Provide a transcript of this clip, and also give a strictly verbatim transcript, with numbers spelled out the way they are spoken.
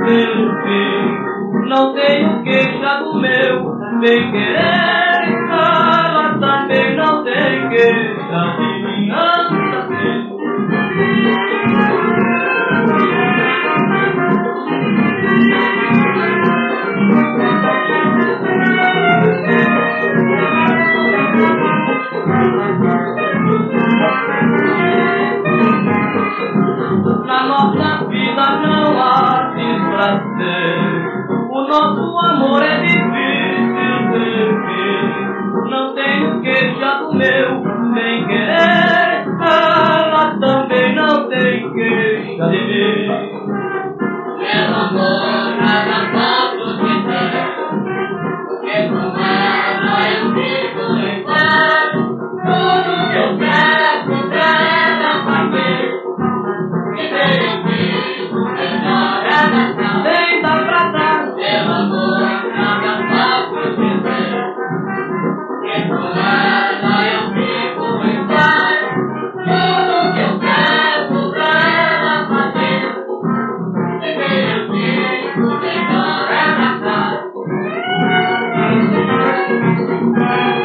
pelo fim. Não tenho queixa do meu bem querer, ela também não tem queixa de mim. Anda assim. Na nossa vida não há desprazer, o nosso amor é difícil de fim. Não tenho queixa do meu bem querer, ela também não tem queixa de mim. Meu amor, nada posso dizer, porque com ela eu vivo em paz. Tudo que eu peço dela fazer, e bem vivo, melhor é dançar. Deita pra trás, Meu amor, nada posso dizer, porque com ela eu vivo em paz. Tudo que eu peço dela fazer, e bem vivo, melhor é dançar.